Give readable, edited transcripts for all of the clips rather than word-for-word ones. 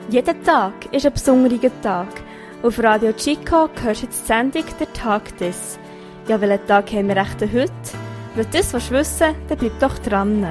Jeder Tag ist ein besonderer Tag. Auf Radio Chico hörst du jetzt die Sendung «Der Tag des». Ja, welchen Tag haben wir echt heute? Wenn du das wissen willst, dann bleib doch dran.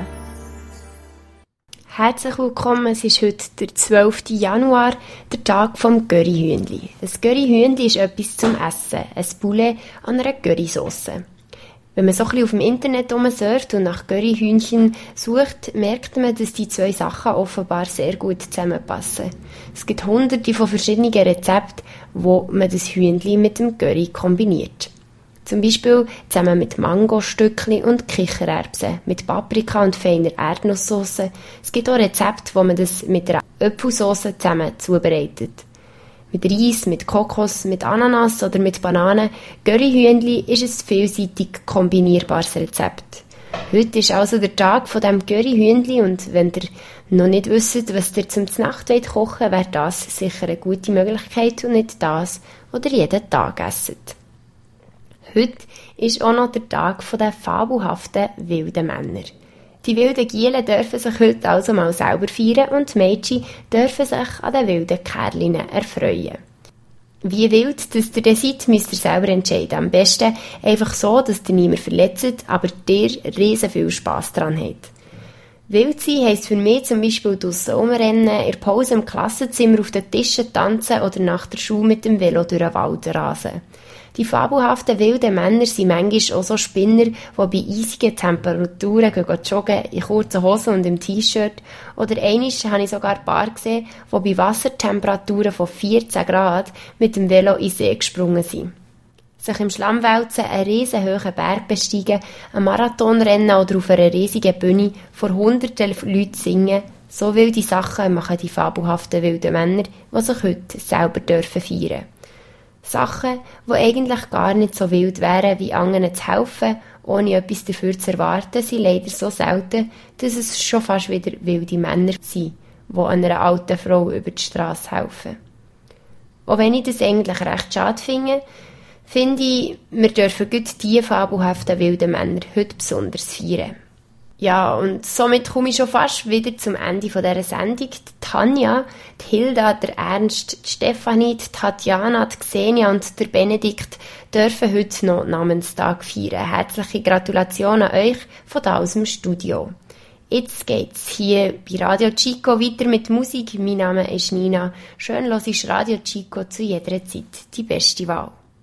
Herzlich willkommen, es ist heute der 12. Januar, der Tag vom Curryhühnli. Ein Curryhühnli ist etwas zum Essen, ein Poulet an einer Currysauce. Wenn man so ein bisschen auf dem Internet surft und nach Curryhühnchen sucht, merkt man, dass die zwei Sachen offenbar sehr gut zusammenpassen. Es gibt hunderte von verschiedenen Rezepten, wo man das Hühnli mit dem Curry kombiniert. Zum Beispiel zusammen mit Mangostückchen und Kichererbsen, mit Paprika und feiner Erdnusssauce. Es gibt auch Rezepte, wo man das mit einer Apfelsauce zusammen zubereitet. Mit Reis, mit Kokos, mit Ananas oder mit Bananen. Curryhühnli ist ein vielseitig kombinierbares Rezept. Heute ist also der Tag von dem Curryhühnli und wenn ihr noch nicht wisst, was ihr zum Nacht kochen wollt, wäre das sicher eine gute Möglichkeit und nicht das, was ihr jeden Tag esst. Heute ist auch noch der Tag der fabelhaften wilden Männer. Die wilden Gielen dürfen sich heute also mal selber feiern und die Mädchen dürfen sich an den wilden Kerlinnen erfreuen. Wie wild dass ihr dann seid, müsst ihr selber entscheiden. Am besten einfach so, dass ihr niemand verletzt, aber ihr riesen viel Spass daran habt. Wild sein heisst für mich zum Beispiel draussen rumrennen, in der Pause im Klassenzimmer auf den Tischen tanzen oder nach der Schule mit dem Velo durch den Wald rasen. Die fabelhaften wilden Männer sind manchmal auch so Spinner, die bei eisigen Temperaturen joggen, in kurzen Hosen und im T-Shirt. Oder einmal habe ich sogar ein Paar gesehen, die bei Wassertemperaturen von 14 Grad mit dem Velo in den See gesprungen sind. Sich im Schlamm wälzen, einen riesenhohen Berg besteigen, einen Marathon rennen oder auf einer riesigen Bühne vor hunderten Leuten singen, so wilde Sachen machen die fabelhaften wilden Männer, die sich heute selber feiern dürfen. Sachen, die eigentlich gar nicht so wild wären, wie anderen zu helfen, ohne etwas dafür zu erwarten, sind leider so selten, dass es schon fast wieder wilde Männer sind, die einer alten Frau über die Strasse helfen. Auch wenn ich das eigentlich recht schade finde ich, wir dürfen gut diese fabelhaften wilden Männer heute besonders feiern. Ja, und somit komme ich schon fast wieder zum Ende dieser Sendung. Die Tanja, die Hilda, der Ernst, die Stefanie, die Tatjana, die Xenia und der Benedikt dürfen heute noch Namenstag feiern. Herzliche Gratulation an euch von da aus dem Studio. Jetzt geht's hier bei Radio Chico weiter mit Musik. Mein Name ist Nina. Schön hörst du Radio Chico zu jeder Zeit. Die beste Wahl.